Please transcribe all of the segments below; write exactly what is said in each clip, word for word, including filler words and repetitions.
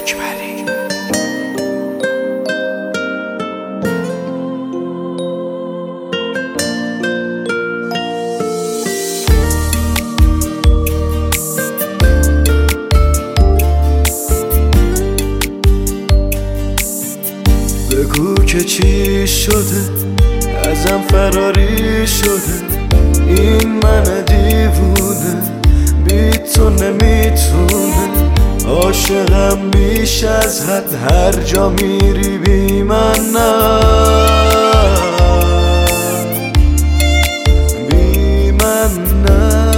اکبری. بگو که چی شده، ازم فراری شده این من دیوونه، بی تو نمیتونه. عاشقم بیش از حد، هر جا میری بی من نه، بی من نه.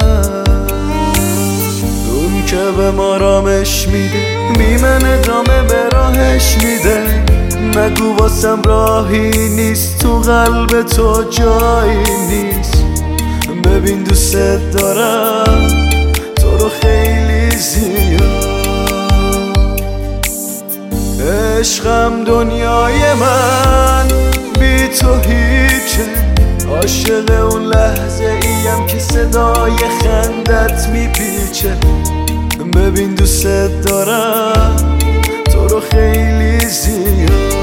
اون که به ما رامش میده، بی من ادامه به راهش میده. نگو واسم راهی نیست، تو قلب تو جایی نیست. ببین دوست دارم تو رو خیلی زیاد. عشقم دنیای من، بی تو هیچه. عاشق اون لحظه ایم که صدای خندت میپیچه. ببین دوست دارم تو رو خیلی زیاد.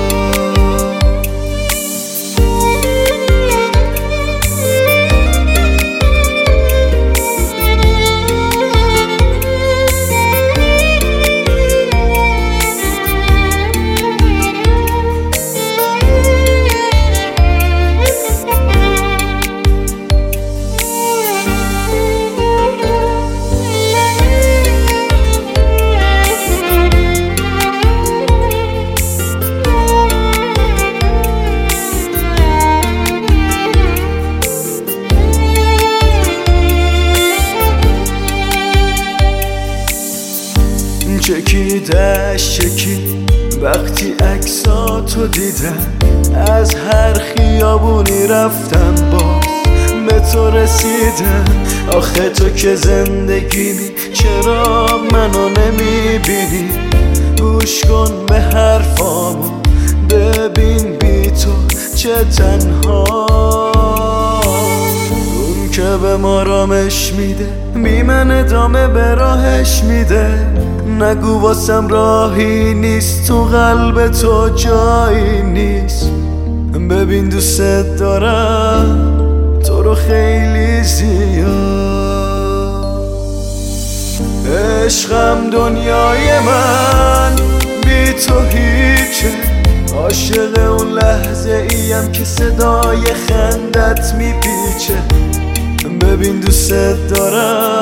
چکیدش چکید وقتی عکساتو دیدم. از هر خیابونی رفتم باز به تو رسیدم. آخه تو که زندگیمی، چرا منو نمیبینی؟ گوش کن به حرفامو، ببین بی تو چه تنها. اون که به ما رامش میده، بی من ادامه به راهش میده. نگو واسم راهی نیست، تو قلب تو جایی نیست. ببین دوست دارم تو رو خیلی زیاد. عشقم دنیای من، بی تو هیچه. عاشق اون لحظه ایم که صدای خندت میپیچه. ببین دوست دارم